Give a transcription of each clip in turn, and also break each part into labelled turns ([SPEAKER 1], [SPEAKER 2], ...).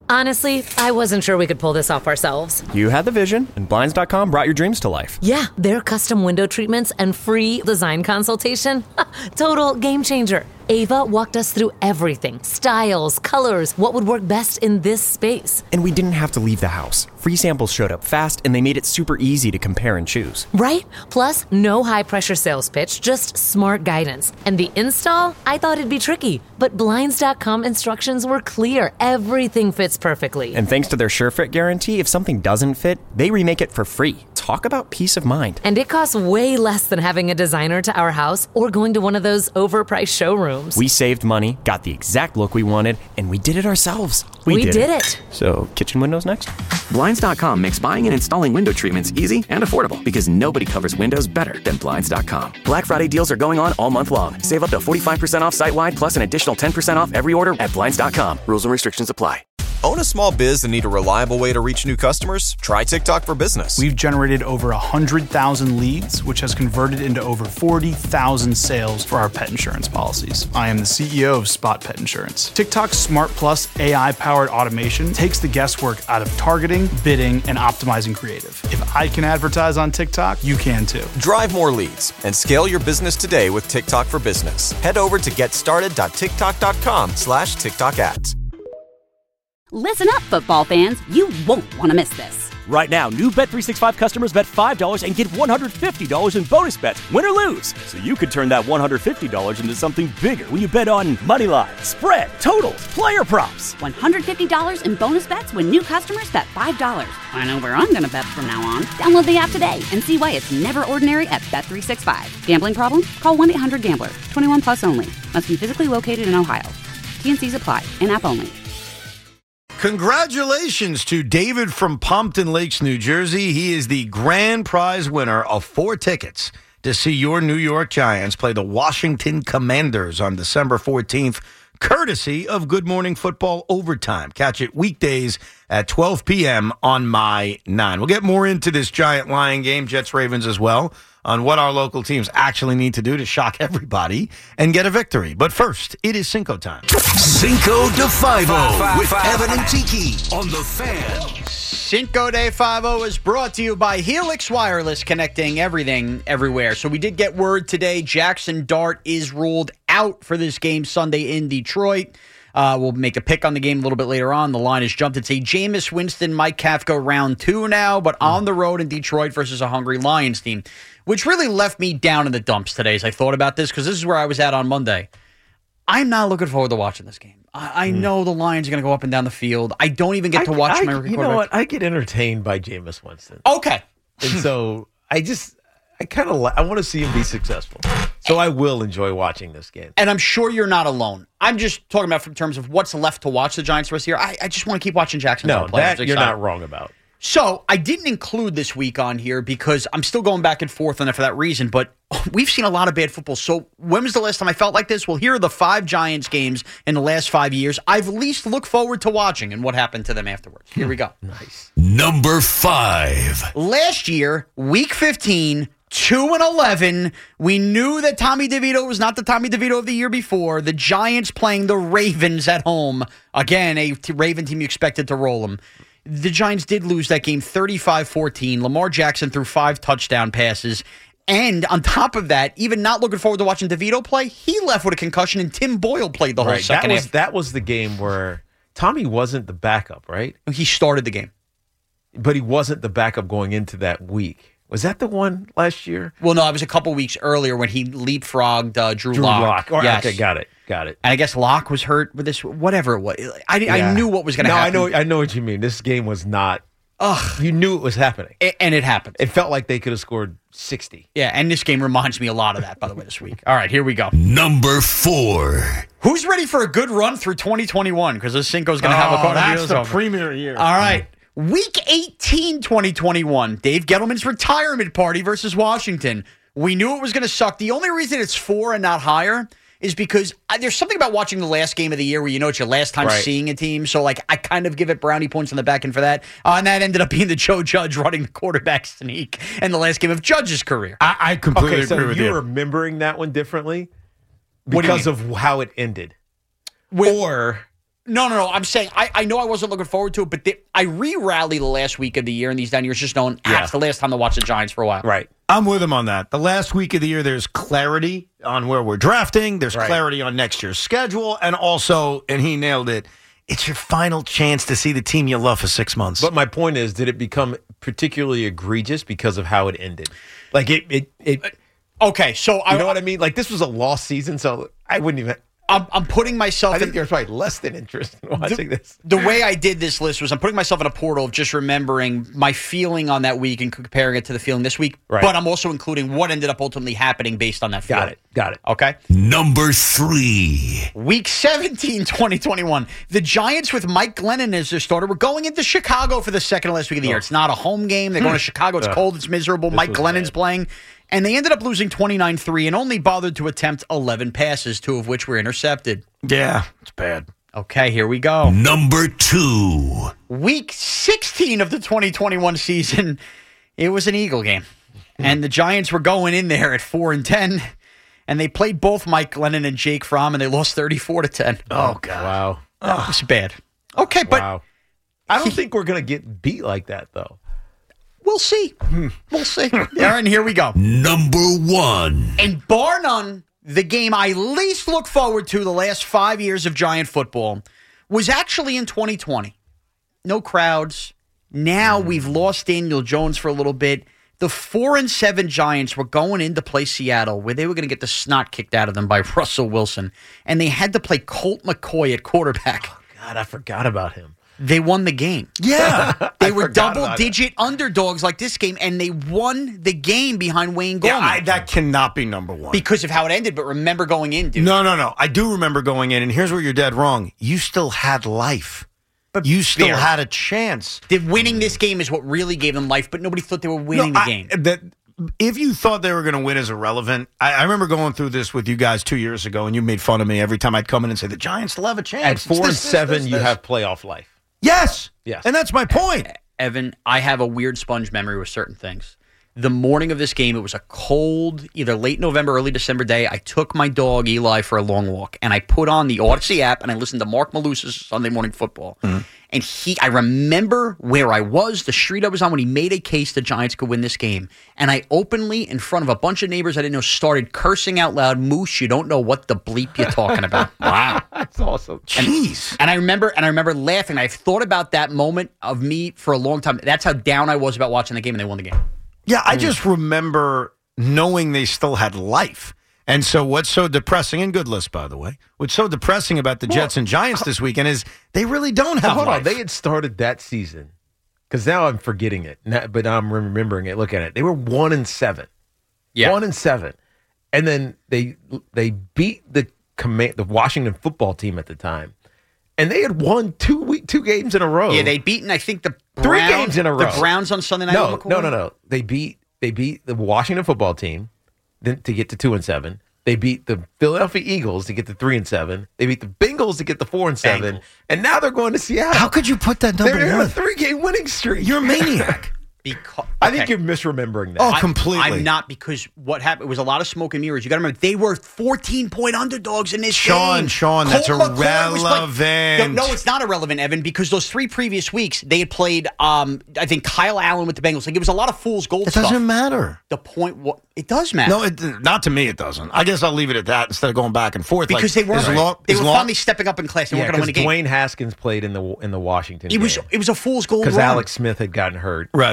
[SPEAKER 1] Honestly, I wasn't sure we could pull this off ourselves.
[SPEAKER 2] You had the vision, and Blinds.com brought your dreams to life.
[SPEAKER 1] Yeah, their custom window treatments and free design consultation. Total game changer. Ava walked us through everything. Styles, colors, what would work best in this space.
[SPEAKER 2] And we didn't have to leave the house. Free samples showed up fast, and they made it super easy to compare and choose.
[SPEAKER 1] Right? Plus, no high-pressure sales pitch, just smart guidance. And the install? I thought it'd be tricky. But Blinds.com instructions were clear. Everything fits perfectly.
[SPEAKER 2] And thanks to their SureFit guarantee, if something doesn't fit, they remake it for free. Talk about peace of mind.
[SPEAKER 1] And it costs way less than having a designer to our house or going to one of those overpriced showrooms.
[SPEAKER 2] We saved money, got the exact look we wanted, and we did it ourselves.
[SPEAKER 1] We did it.
[SPEAKER 2] So, kitchen windows next?
[SPEAKER 3] Blinds.com makes buying and installing window treatments easy and affordable because nobody covers windows better than Blinds.com. Black Friday deals are going on all month long. Save up to 45% off site-wide plus an additional 10% off every order at Blinds.com. Rules and restrictions apply.
[SPEAKER 4] Own a small biz and need a reliable way to reach new customers? Try TikTok for Business.
[SPEAKER 5] We've generated over 100,000 leads, which has converted into over 40,000 sales for our pet insurance policies. I am the CEO of Spot Pet Insurance. TikTok's Smart Plus AI-powered automation takes the guesswork out of targeting, bidding, and optimizing creative. If I can advertise on TikTok, you can too.
[SPEAKER 4] Drive more leads and scale your business today with TikTok for Business. Head over to getstarted.tiktok.com/TikTok ads.
[SPEAKER 6] Listen up, football fans. You won't want to miss this.
[SPEAKER 7] Right now, new Bet365 customers bet $5 and get $150 in bonus bets, win or lose. So you could turn that $150 into something bigger when you bet on money line, spread, totals, player props.
[SPEAKER 6] $150 in bonus bets when new customers bet $5. I know where I'm going to bet from now on. Download the app today and see why it's never ordinary at Bet365. Gambling problem? Call 1-800-GAMBLER. 21 plus only. Must be physically located in Ohio. T&Cs apply. In-app only.
[SPEAKER 8] Congratulations to David from Pompton Lakes, New Jersey. He is the grand prize winner of 4 tickets to see your New York Giants play the Washington Commanders on December 14th, courtesy of Good Morning Football Overtime. Catch it weekdays at 12 p.m. on My 9. We'll get more into this Giant Lion game, Jets-Ravens as well, on what our local teams actually need to do to shock everybody and get a victory. But first, it is Cinco time.
[SPEAKER 9] Cinco de Five-O with Evan and Tiki on The Fan.
[SPEAKER 10] Cinco de Five-O is brought to you by Helix Wireless, connecting everything everywhere. So we did get word today Jackson Dart is ruled out for this game Sunday in Detroit. We'll make a pick on the game a little bit later on. The line has jumped. It's a Jameis Winston, Mike Kafka round 2 now, but on the road in Detroit versus a hungry Lions team, which really left me down in the dumps today as I thought about this, because this is where I was at on Monday. I'm not looking forward to watching this game. I know the Lions are going to go up and down the field. I don't even get to watch my rookie quarterback.
[SPEAKER 11] You know what? I get entertained by Jameis Winston.
[SPEAKER 10] Okay.
[SPEAKER 11] And so I want to see him be successful. So I will enjoy watching this game.
[SPEAKER 10] And I'm sure you're not alone. I'm just talking about from terms of what's left to watch the Giants the rest of the year. I just want to keep watching Jackson.
[SPEAKER 11] No, that you're not wrong about.
[SPEAKER 10] So I didn't include this week on here because I'm still going back and forth on it for that reason, but we've seen a lot of bad football. So when was the last time I felt like this? Well, here are the 5 Giants games in the last 5 years I've at least looked forward to watching and what happened to them afterwards. Here we go.
[SPEAKER 11] Nice.
[SPEAKER 9] Number 5.
[SPEAKER 10] Last year, week 15, 2-11. We knew that Tommy DeVito was not the Tommy DeVito of the year before. The Giants playing the Ravens at home. Again, a Raven team you expected to roll them. The Giants did lose that game 35-14. Lamar Jackson threw 5 touchdown passes. And on top of that, even not looking forward to watching DeVito play, he left with a concussion and Tim Boyle played the whole second half.
[SPEAKER 11] That was the game where Tommy wasn't the backup, right?
[SPEAKER 10] He started the game.
[SPEAKER 11] But he wasn't the backup going into that week. Was that the one last year?
[SPEAKER 10] Well, no, it was a couple weeks earlier when he leapfrogged Drew Lock.
[SPEAKER 11] Yes. Okay, got it.
[SPEAKER 10] And I guess Locke was hurt with this, whatever it was. I knew what was going to happen.
[SPEAKER 11] I know what you mean. This game was not. You knew it was happening.
[SPEAKER 10] And it happened.
[SPEAKER 11] It felt like they could have scored 60.
[SPEAKER 10] Yeah, and this game reminds me a lot of that, by the way, this week. All right, here we go.
[SPEAKER 9] Number 4.
[SPEAKER 10] Who's ready for a good run through 2021? Because this Cinco's going to have a
[SPEAKER 11] that's the premier year.
[SPEAKER 10] All right. Week 18, 2021, Dave Gettleman's retirement party versus Washington. We knew it was going to suck. The only reason it's 4 and not higher is because there's something about watching the last game of the year where you know it's your last time seeing a team. So, I kind of give it brownie points on the back end for that. And that ended up being the Joe Judge running the quarterback sneak in the last game of Judge's career.
[SPEAKER 8] I completely agree with you.
[SPEAKER 11] You're remembering that one differently because of how it ended. Or
[SPEAKER 10] No. I'm saying I know I wasn't looking forward to it, but I re-rally the last week of the year in these down years, just knowing it's the last time to watch the Giants for a while.
[SPEAKER 11] Right.
[SPEAKER 8] I'm with him on that. The last week of the year, there's clarity on where we're drafting. There's clarity on next year's schedule. And also, and he nailed it, it's your final chance to see the team you love for 6 months.
[SPEAKER 11] But my point is, did it become particularly egregious because of how it ended? Like it
[SPEAKER 10] okay, so
[SPEAKER 11] you know what I mean? Like this was a lost season, so I wouldn't even.
[SPEAKER 10] I'm putting myself.
[SPEAKER 11] I think there's probably less than interest in watching this.
[SPEAKER 10] The way I did this list was I'm putting myself in a portal of just remembering my feeling on that week and comparing it to the feeling this week.
[SPEAKER 11] Right.
[SPEAKER 10] But I'm also including what ended up ultimately happening based on that feeling.
[SPEAKER 11] Got it.
[SPEAKER 10] Okay.
[SPEAKER 9] Number 3.
[SPEAKER 10] Week 17, 2021. The Giants with Mike Glennon as their starter were going into Chicago for the second to last week of the year. It's not a home game. They're going to Chicago. It's cold. It's miserable. Mike Glennon's playing. And they ended up losing 29-3 and only bothered to attempt 11 passes, 2 of which were intercepted.
[SPEAKER 8] Yeah, it's bad.
[SPEAKER 10] Okay, here we go.
[SPEAKER 9] Number 2.
[SPEAKER 10] Week 16 of the 2021 season, it was an Eagle game. And the Giants were going in there at 4-10, and they played both Mike Glennon and Jake Fromm, and they lost 34-10.
[SPEAKER 8] Oh, God.
[SPEAKER 11] Wow.
[SPEAKER 10] Oh, it's bad. Okay, but
[SPEAKER 11] I don't think we're going to get beat like that, though.
[SPEAKER 10] We'll see. We'll see. Aaron, here we go.
[SPEAKER 9] Number 1.
[SPEAKER 10] And bar none, the game I least look forward to the last 5 years of Giant football was actually in 2020. No crowds. Now we've lost Daniel Jones for a little bit. The 4-7 Giants were going in to play Seattle, where they were going to get the snot kicked out of them by Russell Wilson. And they had to play Colt McCoy at quarterback.
[SPEAKER 11] Oh, God, I forgot about him.
[SPEAKER 10] They won the game.
[SPEAKER 8] Yeah.
[SPEAKER 10] They were double-digit underdogs like this game, and they won the game behind Wayne Gallman.
[SPEAKER 8] Yeah, that cannot be number 1.
[SPEAKER 10] Because of how it ended, but remember going in, dude.
[SPEAKER 8] No. I do remember going in, and here's where you're dead wrong. You still had life. But you still had a chance.
[SPEAKER 10] Winning this game is what really gave them life, but nobody thought they were winning the game.
[SPEAKER 8] If you thought they were going to win is irrelevant. I remember going through this with you guys 2 years ago, and you made fun of me every time I'd come in and say, the Giants still have a chance.
[SPEAKER 11] At 4-7, you have playoff life.
[SPEAKER 8] Yes. And that's my point.
[SPEAKER 10] Evan, I have a weird sponge memory with certain things. The morning of this game, it was a cold, either late November, early December day. I took my dog, Eli, for a long walk, and I put on the Odyssey app, and I listened to Mark Malusis' Sunday Morning Football. Mm-hmm. And I remember where I was, the street I was on, when he made a case the Giants could win this game. And I openly, in front of a bunch of neighbors I didn't know, started cursing out loud, Moose, you don't know what the bleep you're talking about.
[SPEAKER 8] Wow.
[SPEAKER 11] That's awesome.
[SPEAKER 8] Jeez.
[SPEAKER 10] And I remember laughing. I've thought about that moment of me for a long time. That's how down I was about watching the game, and they won the game.
[SPEAKER 8] Yeah, I just remember knowing they still had life. And so what's so depressing, and good list, by the way, what's so depressing about the Jets and Giants this weekend is they really don't have
[SPEAKER 11] Hold
[SPEAKER 8] life.
[SPEAKER 11] on. They had started that season, because now I'm forgetting it, but I'm remembering it, looking at it. They were 1-7.
[SPEAKER 10] Yeah.
[SPEAKER 11] 1-7. And then they beat the Washington football team at the time. And they had won two games in a row.
[SPEAKER 10] Yeah, they'd beaten, I think, the Browns.
[SPEAKER 11] 3 games in a row.
[SPEAKER 10] The Browns on Sunday night.
[SPEAKER 11] No. They beat the Washington football team to get to 2-7. They beat the Philadelphia Eagles to get to 3-7. They beat the Bengals to get to 4-7. And now they're going to Seattle.
[SPEAKER 8] How could you put that number
[SPEAKER 11] They're in
[SPEAKER 8] one?
[SPEAKER 11] a 3-game winning streak.
[SPEAKER 8] You're a maniac.
[SPEAKER 11] I think you're misremembering that.
[SPEAKER 8] Oh, completely.
[SPEAKER 10] I'm not, because what happened, it was a lot of smoke and mirrors. You got to remember, they were 14-point underdogs in this game.
[SPEAKER 8] Sean, that's
[SPEAKER 10] Colt McCoy
[SPEAKER 8] irrelevant.
[SPEAKER 10] No, it's not irrelevant, Evan, because those 3 previous weeks, they had played, I think, Kyle Allen with the Bengals. Like, it was a lot of fool's gold stuff.
[SPEAKER 8] It doesn't matter.
[SPEAKER 10] The point, it does matter.
[SPEAKER 8] No, not to me it doesn't. I guess I'll leave it at that instead of going back and forth.
[SPEAKER 10] Because they weren't. They were finally stepping up in class. They weren't going to win a game.
[SPEAKER 11] Dwayne Haskins played in the Washington game.
[SPEAKER 10] It was a fool's gold run.
[SPEAKER 11] Because Alex Smith had gotten hurt.
[SPEAKER 8] Right.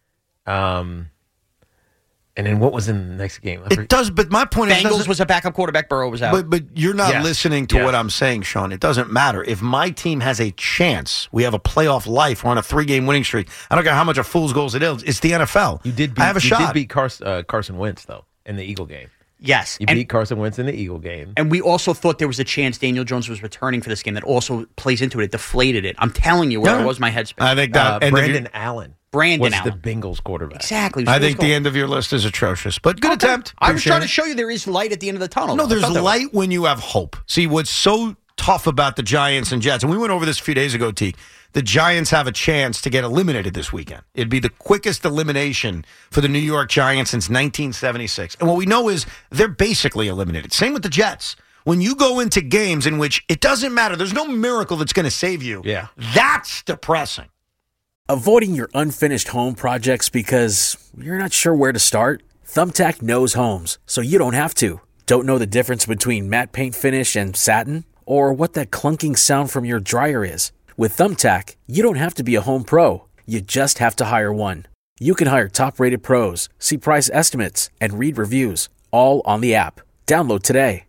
[SPEAKER 11] And then what was in the next game?
[SPEAKER 8] It does, but my point is...
[SPEAKER 10] Bengals was a backup quarterback. Burrow was out.
[SPEAKER 8] But you're not listening to what I'm saying, Sean. It doesn't matter. If my team has a chance, we have a playoff life, we're on a 3-game winning streak, I don't care how much of fool's goals it is, it's the NFL. I have a shot.
[SPEAKER 11] You did beat Carson Wentz, though, in the Eagle game.
[SPEAKER 10] Yes.
[SPEAKER 11] You beat Carson Wentz in the Eagle game.
[SPEAKER 10] And we also thought there was a chance Daniel Jones was returning for this game. That also plays into it. It deflated it. I'm telling you where I was my headspace.
[SPEAKER 8] I think that
[SPEAKER 11] Brandon Allen.
[SPEAKER 10] Brandon
[SPEAKER 11] Allen.
[SPEAKER 10] Allen.
[SPEAKER 11] The Bengals quarterback.
[SPEAKER 10] Exactly.
[SPEAKER 8] I think the end of your list is atrocious, but good attempt.
[SPEAKER 10] I was trying to show you there is light at the end of the tunnel.
[SPEAKER 8] No, there's light when you have hope. See, what's so tough about the Giants and Jets, and we went over this a few days ago, Teague, the Giants have a chance to get eliminated this weekend. It'd be the quickest elimination for the New York Giants since 1976. And what we know is they're basically eliminated. Same with the Jets. When you go into games in which it doesn't matter, there's no miracle that's going to save you.
[SPEAKER 11] Yeah.
[SPEAKER 8] That's depressing.
[SPEAKER 12] Avoiding your unfinished home projects because you're not sure where to start? Thumbtack knows homes, so you don't have to. Don't know the difference between matte paint finish and satin? Or what that clunking sound from your dryer is? With Thumbtack, you don't have to be a home pro. You just have to hire one. You can hire top-rated pros, see price estimates, and read reviews, all on the app. Download today.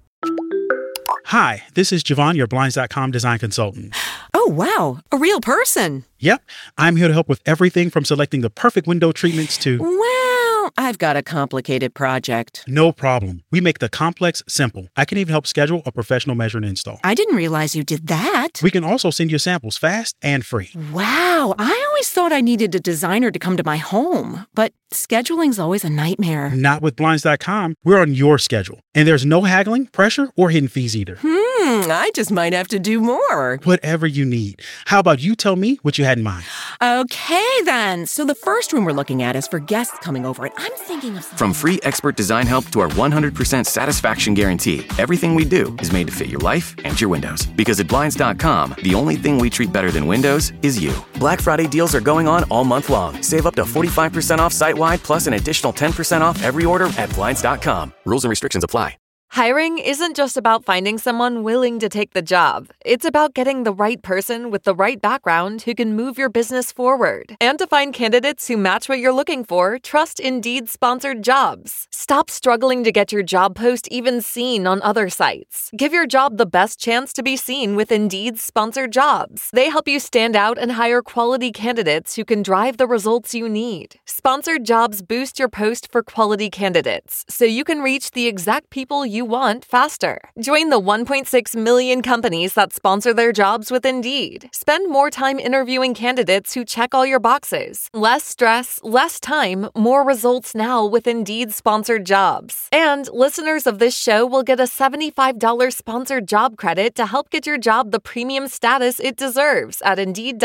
[SPEAKER 5] Hi, this is Javon, your Blinds.com design consultant.
[SPEAKER 13] Oh, wow. A real person.
[SPEAKER 5] Yep. I'm here to help with everything from selecting the perfect window treatments to...
[SPEAKER 13] Well, I've got a complicated project.
[SPEAKER 5] No problem. We make the complex simple. I can even help schedule a professional measure and install.
[SPEAKER 13] I didn't realize you did that.
[SPEAKER 5] We can also send you samples fast and free.
[SPEAKER 13] Wow. I always thought I needed a designer to come to my home, but scheduling's always a nightmare.
[SPEAKER 5] Not with Blinds.com. We're on your schedule. And there's no haggling, pressure, or hidden fees either.
[SPEAKER 13] I just might have to do more.
[SPEAKER 5] Whatever you need. How about you tell me what you had in mind?
[SPEAKER 13] Okay, then. So the first room we're looking at is for guests coming over, and I'm thinking of something.
[SPEAKER 3] From free expert design help to our 100% satisfaction guarantee, everything we do is made to fit your life and your windows. Because at Blinds.com, the only thing we treat better than windows is you. Black Friday deals are going on all month long. Save up to 45% off site-wide, plus an additional 10% off every order at Blinds.com. Rules and restrictions apply.
[SPEAKER 14] Hiring isn't just about finding someone willing to take the job. It's about getting the right person with the right background who can move your business forward. And to find candidates who match what you're looking for, trust Indeed sponsored jobs. Stop struggling to get your job post even seen on other sites. Give your job the best chance to be seen with Indeed sponsored jobs. They help you stand out and hire quality candidates who can drive the results you need. Sponsored jobs boost your post for quality candidates, so you can reach the exact people you want faster. Join the 1.6 million companies that sponsor their jobs with Indeed. Spend more time interviewing candidates who check all your boxes. Less stress, less time, more results now with Indeed sponsored jobs. And listeners of this show will get a $75 sponsored job credit to help get your job the premium status it deserves at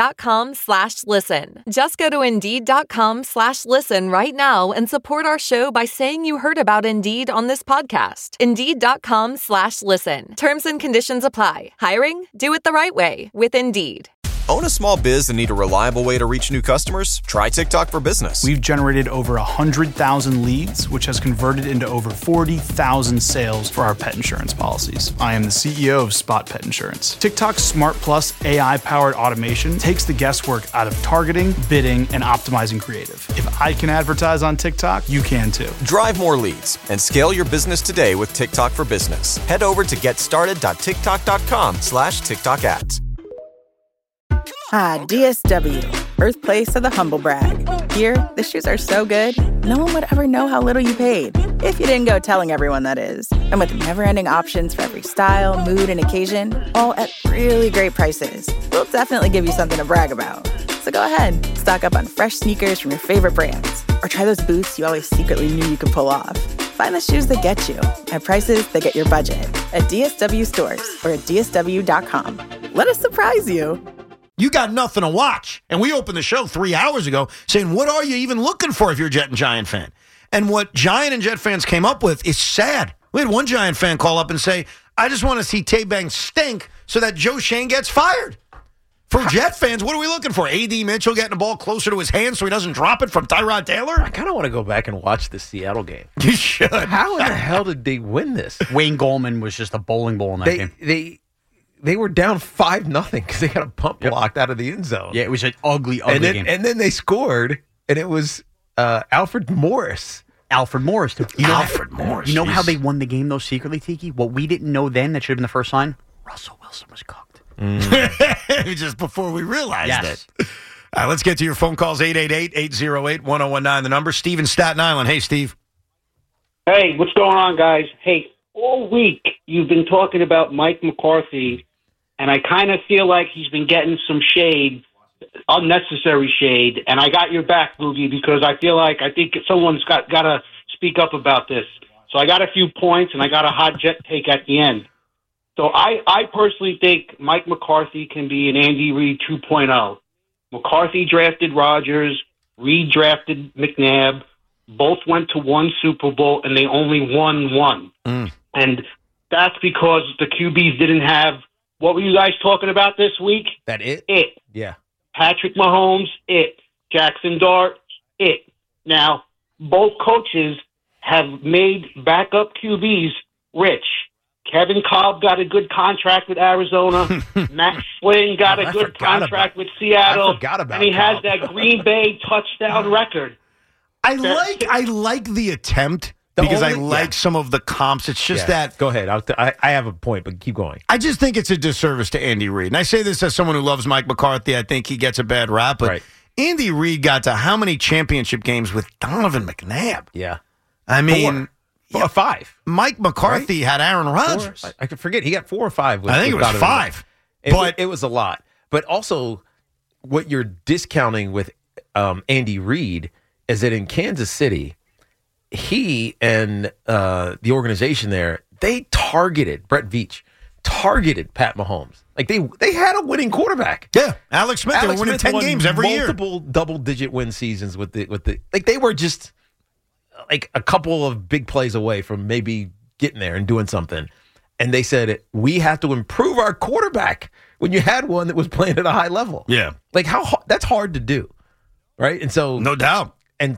[SPEAKER 14] Indeed.com/listen. Just go to Indeed.com/listen right now and support our show by saying you heard about Indeed on this podcast. Indeed.com/listen. Terms and conditions apply. Hiring? Do it the right way with Indeed.
[SPEAKER 4] Own a small biz and need a reliable way to reach new customers? Try TikTok for Business.
[SPEAKER 5] We've generated over 100,000 leads, which has converted into over 40,000 sales for our pet insurance policies. I am the CEO of Spot Pet Insurance. TikTok's Smart Plus AI-powered automation takes the guesswork out of targeting, bidding, and optimizing creative. If I can advertise on TikTok, you can too.
[SPEAKER 4] Drive more leads and scale your business today with TikTok for Business. Head over to getstarted.tiktok.com/TikTok ads.
[SPEAKER 15] Ah, DSW, birthplace of the humble brag. Here, the shoes are so good, no one would ever know how little you paid. If you didn't go telling everyone, that is. And with never-ending options for every style, mood, and occasion, all at really great prices, we'll definitely give you something to brag about. So go ahead, stock up on fresh sneakers from your favorite brands, or try those boots you always secretly knew you could pull off. Find the shoes that get you at prices that get your budget at DSW stores or at DSW.com. Let us surprise you.
[SPEAKER 8] You got nothing to watch. And we opened the show 3 hours ago saying, what are you even looking for if you're a Jet and Giant fan? And what Giant and Jet fans came up with is sad. We had one Giant fan call up and say, I just want to see Tay-Bang stink so that Joe Shane gets fired. For Jet fans, what are we looking for? A.D. Mitchell getting the ball closer to his hand so he doesn't drop it from Tyrod Taylor?
[SPEAKER 11] I kind of want to go back and watch the Seattle game.
[SPEAKER 8] You should.
[SPEAKER 11] How in the hell did they win this?
[SPEAKER 10] Wayne Goldman was just a bowling ball in that game.
[SPEAKER 11] They were down 5-0 because they got a pump blocked out of the end zone.
[SPEAKER 10] Yeah, it was an ugly game.
[SPEAKER 11] And then they scored, and it was Alfred Morris.
[SPEAKER 10] Alfred Morris.
[SPEAKER 8] Alfred Morris.
[SPEAKER 10] You know how they won the game, though, secretly, Tiki? What we didn't know then, that should have been the first sign? Russell Wilson was cooked.
[SPEAKER 8] Just before we realized it. All right, let's get to your phone calls. 888-808-1019, the number. Steve in Staten Island. Hey, Steve.
[SPEAKER 16] Hey, what's going on, guys? Hey, all week you've been talking about Mike McCarthy, and I kind of feel like he's been getting some shade, unnecessary shade, and I got your back, Boogie, because I think someone's got to speak up about this. So I got a few points, and I got a hot Jet take at the end. So I personally think Mike McCarthy can be an Andy Reid 2.0. McCarthy drafted Rodgers, Reid drafted McNabb. Both went to one Super Bowl, and they only won one. And that's because the QBs didn't have, what were you guys talking about this week?
[SPEAKER 11] That it?
[SPEAKER 16] It.
[SPEAKER 11] Yeah.
[SPEAKER 16] Patrick Mahomes, it. Jackson Dart, it. Now, both coaches have made backup QBs rich. Kevin Kolb got a good contract with Arizona. Max Flynn got a good contract with Seattle. And he has that Green Bay touchdown record.
[SPEAKER 8] I like the attempt because I like some of the comps. It's just that.
[SPEAKER 11] Go ahead. I have a point, but keep going.
[SPEAKER 8] I just think it's a disservice to Andy Reid. And I say this as someone who loves Mike McCarthy. I think he gets a bad rap. But Andy Reid got to how many championship games with Donovan McNabb?
[SPEAKER 11] Yeah.
[SPEAKER 8] I mean...
[SPEAKER 11] 5.
[SPEAKER 8] Mike McCarthy had Aaron Rodgers.
[SPEAKER 11] I could forget. He got 4 or 5.
[SPEAKER 8] I think it was 5.
[SPEAKER 11] But it was a lot. But also, what you're discounting with Andy Reid is that in Kansas City, he and the organization there, they targeted Brett Veach, targeted Pat Mahomes. Like they had a winning quarterback.
[SPEAKER 8] Yeah, Alex Smith. They were winning 10 games every year.
[SPEAKER 11] Multiple double-digit win seasons with the like they were just like a couple of big plays away from maybe getting there and doing something. And they said, we have to improve our quarterback when you had one that was playing at a high level.
[SPEAKER 8] Yeah.
[SPEAKER 11] Like that's hard to do. Right. And so.
[SPEAKER 8] No doubt.
[SPEAKER 11] And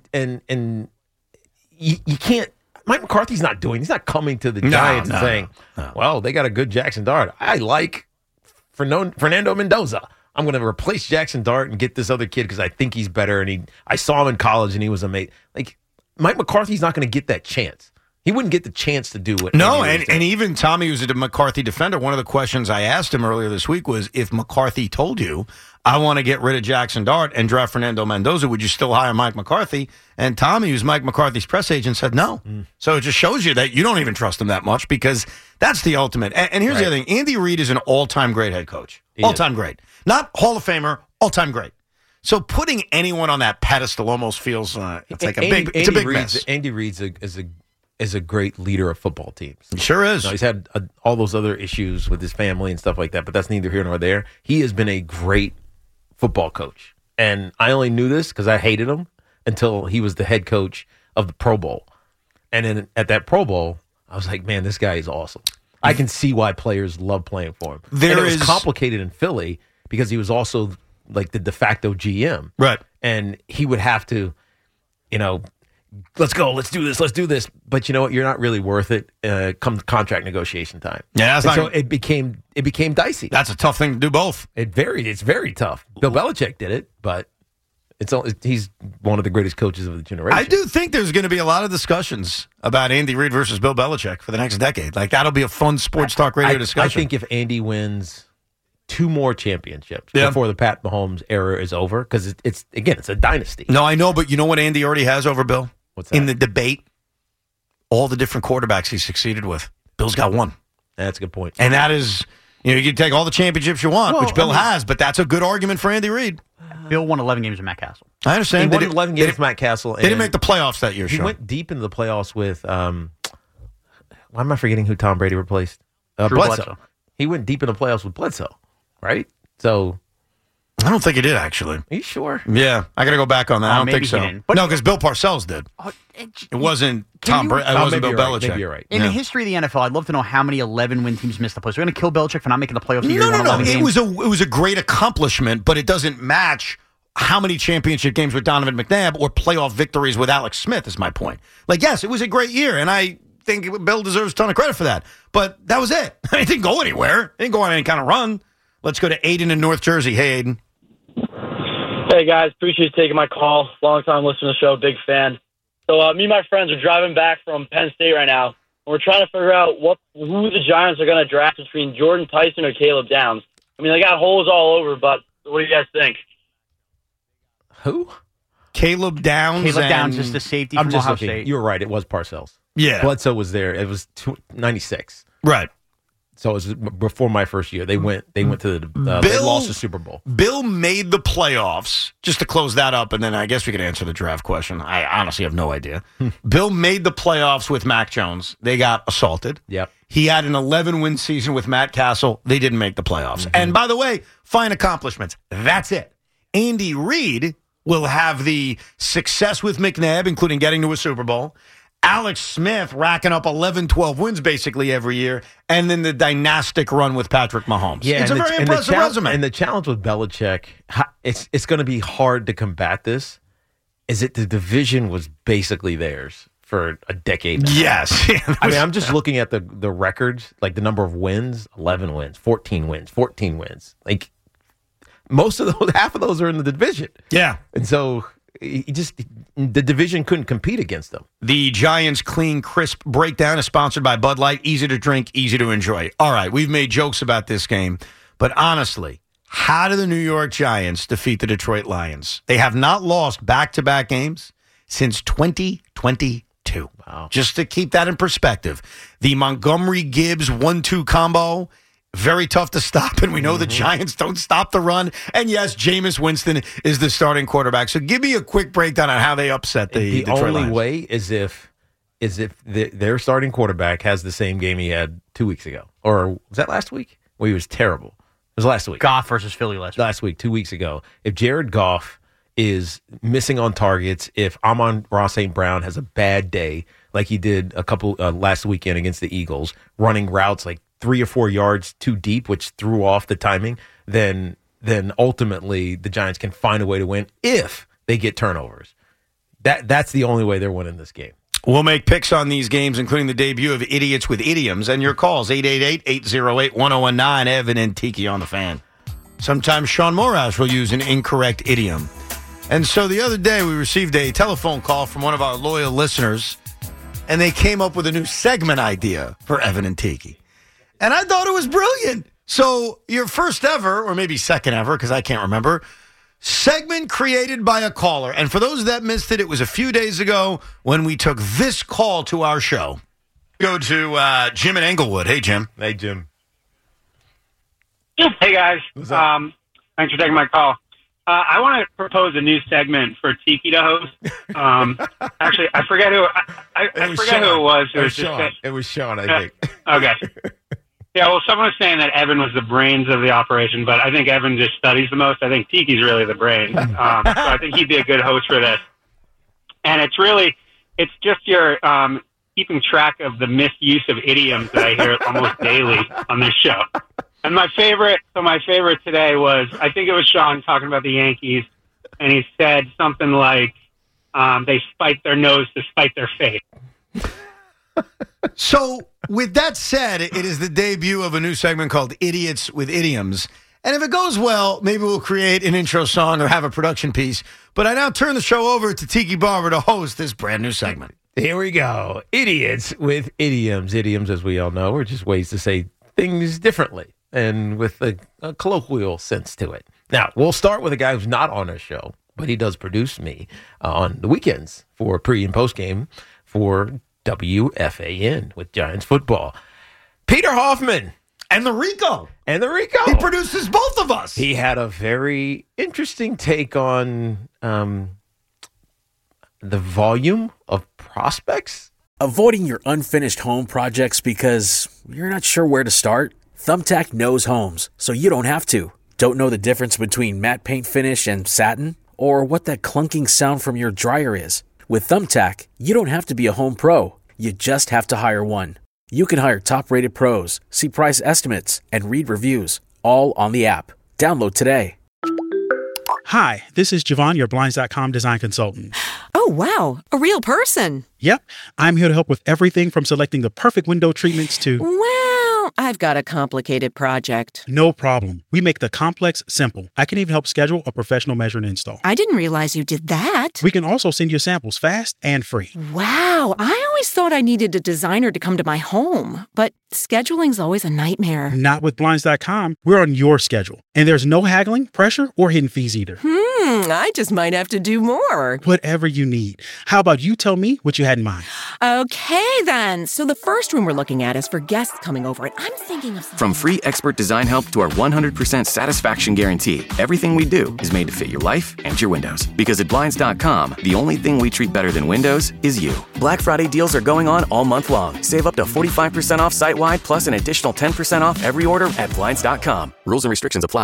[SPEAKER 11] you can't. Mike McCarthy's not coming to the Giants and saying, well, they got a good Jackson Dart. I like Fernando Mendoza. I'm going to replace Jackson Dart and get this other kid because I think he's better. And I saw him in college and he was amazing. Like, Mike McCarthy's not going to get that chance. He wouldn't get the chance to do what.
[SPEAKER 8] No, and even Tommy, who's a McCarthy defender, one of the questions I asked him earlier this week was, if McCarthy told you, I want to get rid of Jackson Dart and draft Fernando Mendoza, would you still hire Mike McCarthy? And Tommy, who's Mike McCarthy's press agent, said no. So it just shows you that you don't even trust him that much because that's the ultimate. And here's the other thing. Andy Reid is an all-time great head coach. All-time great. Not Hall of Famer, all-time great. So putting anyone on that pedestal almost feels it's like it's a big mess.
[SPEAKER 11] Andy Reid is a great leader of football teams.
[SPEAKER 8] He sure is.
[SPEAKER 11] Now, he's had all those other issues with his family and stuff like that, but that's neither here nor there. He has been a great football coach. And I only knew this because I hated him until he was the head coach of the Pro Bowl. And then at that Pro Bowl, I was like, man, this guy is awesome. I can see why players love playing for him. And it was complicated in Philly because he was also like the de facto GM.
[SPEAKER 8] Right.
[SPEAKER 11] And he would have to, let's go, let's do this. But you know what? You're not really worth it come contract negotiation time.
[SPEAKER 8] Yeah,
[SPEAKER 11] so it became dicey.
[SPEAKER 8] That's a tough thing to do both.
[SPEAKER 11] It's very tough. Bill Belichick did it, but he's one of the greatest coaches of the generation.
[SPEAKER 8] I do think there's going to be a lot of discussions about Andy Reid versus Bill Belichick for the next decade. Like, that'll be a fun sports talk radio discussion.
[SPEAKER 11] I think if Andy wins 2 more championships before the Pat Mahomes era is over, because it's a dynasty.
[SPEAKER 8] No, I know, but you know what Andy already has over Bill?
[SPEAKER 11] What's that?
[SPEAKER 8] In the debate, all the different quarterbacks he succeeded with. Bill's got one.
[SPEAKER 11] That's a good point.
[SPEAKER 8] And that is, you can take all the championships you want, which Bill has, but that's a good argument for Andy Reid.
[SPEAKER 10] Bill won 11 games with Matt Castle.
[SPEAKER 8] I understand.
[SPEAKER 11] He won 11 games with Matt Castle.
[SPEAKER 8] They didn't make the playoffs that year,
[SPEAKER 11] He went deep into the playoffs with, why am I forgetting who Tom Brady replaced? Bledsoe. He went deep in the playoffs with Bledsoe, right? So
[SPEAKER 8] I don't think he did, actually.
[SPEAKER 11] Are you sure?
[SPEAKER 8] Yeah, I got to go back on that. I don't think so. No, because Bill Parcells did. It wasn't Tom Brady. It wasn't Bill Belichick.
[SPEAKER 11] Maybe you're right.
[SPEAKER 10] In the history of the NFL, I'd love to know how many 11-win teams missed the playoffs. We're going to kill Belichick for not making the playoffs.
[SPEAKER 8] No. It was a great accomplishment, but it doesn't match how many championship games with Donovan McNabb or playoff victories with Alex Smith, is my point. Like, yes, it was a great year, and I think Bill deserves a ton of credit for that. But that was it. It didn't go anywhere. It didn't go on any kind of run. Let's go to Aiden in North Jersey. Hey, Aiden.
[SPEAKER 17] Hey, guys. Appreciate you taking my call. Long time listening to the show. Big fan. So me and my friends are driving back from Penn State right now, and we're trying to figure out who the Giants are going to draft between Jordan Tyson or Caleb Downs. I mean, they got holes all over, but what do you guys think?
[SPEAKER 11] Who?
[SPEAKER 8] Caleb Downs.
[SPEAKER 10] Caleb Downs is the safety from Ohio State.
[SPEAKER 11] You were right. It was Parcells.
[SPEAKER 8] Yeah.
[SPEAKER 11] Bledsoe was there. It was 96.
[SPEAKER 8] Right.
[SPEAKER 11] So it was before my first year. They went to they lost the Super Bowl.
[SPEAKER 8] Bill made the playoffs, just to close that up, and then I guess we could answer the draft question. I honestly have no idea. Bill made the playoffs with Mac Jones. They got assaulted.
[SPEAKER 11] Yep.
[SPEAKER 8] He had an 11-win season with Matt Castle. They didn't make the playoffs. And by the way, fine accomplishments. That's it. Andy Reid will have the success with McNabb, including getting to a Super Bowl, Alex Smith racking up 11, 12 wins basically every year, and then the dynastic run with Patrick Mahomes.
[SPEAKER 11] Yeah,
[SPEAKER 8] it's a very impressive resume.
[SPEAKER 11] And the challenge with Belichick, it's going to be hard to combat this, is that the division was basically theirs for a decade now.
[SPEAKER 8] Yes.
[SPEAKER 11] I mean, I'm just looking at the records, like the number of wins, 11 wins, 14 wins, 14 wins. Like, most of those, half of those are in the division.
[SPEAKER 8] Yeah.
[SPEAKER 11] And so the division couldn't compete against them.
[SPEAKER 8] The Giants Clean Crisp Breakdown is sponsored by Bud Light. Easy to drink, easy to enjoy. All right, we've made jokes about this game, but honestly, how do the New York Giants defeat the Detroit Lions? They have not lost back-to-back games since 2022.
[SPEAKER 11] Wow.
[SPEAKER 8] Just to keep that in perspective. The Montgomery-Gibbs 1-2 combo, very tough to stop, and we know the Giants don't stop the run. And yes, Jameis Winston is the starting quarterback. So give me a quick breakdown on how they upset the Detroit Lions.
[SPEAKER 11] The only way is if their starting quarterback has the same game he had 2 weeks ago. Or was that last week? Well, he was terrible. It was last week.
[SPEAKER 10] Goff versus Philly
[SPEAKER 11] last week, 2 weeks ago. If Jared Goff is missing on targets, if Amon-Ra St. Brown has a bad day like he did a couple last weekend against the Eagles, running routes like 3 or 4 yards too deep, which threw off the timing, then ultimately the Giants can find a way to win if they get turnovers. That's the only way they're winning this game.
[SPEAKER 8] We'll make picks on these games, including the debut of Idiots with Idioms, and your calls, 888-808-1019, Evan and Tiki on the Fan. Sometimes Sean Morash will use an incorrect idiom. And so the other day we received a telephone call from one of our loyal listeners, and they came up with a new segment idea for Evan and Tiki. And I thought it was brilliant. So your first ever, or maybe second ever, because I can't remember, segment created by a caller. And for those that missed it, it was a few days ago when we took this call to our show. Go to Jim in Englewood. Hey, Jim.
[SPEAKER 11] Hey, Jim.
[SPEAKER 16] Hey, guys. Thanks for taking my call. I want to propose a new segment for Tiki to host. Actually, I forget who I forget who it was.
[SPEAKER 11] It was Sean, I think.
[SPEAKER 16] Okay. Yeah, well, someone was saying that Evan was the brains of the operation, but I think Evan just studies the most. I think Tiki's really the brain. So I think he'd be a good host for this. And it's just your keeping track of the misuse of idioms that I hear almost daily on this show. And my favorite today was, I think it was Sean talking about the Yankees, and he said something like, they spike their nose to spite their face.
[SPEAKER 8] So, with that said, it is the debut of a new segment called Idiots with Idioms. And if it goes well, maybe we'll create an intro song or have a production piece. But I now turn the show over to Tiki Barber to host this brand new segment.
[SPEAKER 11] Here we go. Idiots with Idioms. Idioms, as we all know, are just ways to say things differently and with a colloquial sense to it. Now, we'll start with a guy who's not on our show, but he does produce me on the weekends for pre- and post-game for WFAN with Giants football. Peter Hoffman.
[SPEAKER 8] And the Rico.
[SPEAKER 11] He
[SPEAKER 8] produces both of us.
[SPEAKER 11] He had a very interesting take on the volume of prospects.
[SPEAKER 12] Avoiding your unfinished home projects because you're not sure where to start? Thumbtack knows homes, so you don't have to. Don't know the difference between matte paint finish and satin? Or what that clunking sound from your dryer is? With Thumbtack, you don't have to be a home pro. You just have to hire one. You can hire top-rated pros, see price estimates, and read reviews, all on the app. Download today.
[SPEAKER 5] Hi, this is Javon, your Blinds.com design consultant.
[SPEAKER 13] Oh, wow. A real person.
[SPEAKER 5] Yep. I'm here to help with everything from selecting the perfect window treatments to...
[SPEAKER 13] Well, I've got a complicated project.
[SPEAKER 5] No problem. We make the complex simple. I can even help schedule a professional measure and install.
[SPEAKER 13] I didn't realize you did that.
[SPEAKER 5] We can also send you samples fast and free.
[SPEAKER 13] Wow. I always thought I needed a designer to come to my home, but scheduling's always a nightmare.
[SPEAKER 5] Not with Blinds.com. We're on your schedule. And there's no haggling, pressure, or hidden fees either.
[SPEAKER 13] I just might have to do more.
[SPEAKER 5] Whatever you need. How about you tell me what you had in mind?
[SPEAKER 13] Okay, then. So the first room we're looking at is for guests coming over, and I'm thinking of something.
[SPEAKER 3] From free expert design help to our 100% satisfaction guarantee, everything we do is made to fit your life and your windows. Because at Blinds.com, the only thing we treat better than windows is you. Black Friday deals are going on all month long. Save up to 45% off site-wide, plus an additional 10% off every order at Blinds.com. Rules and restrictions apply.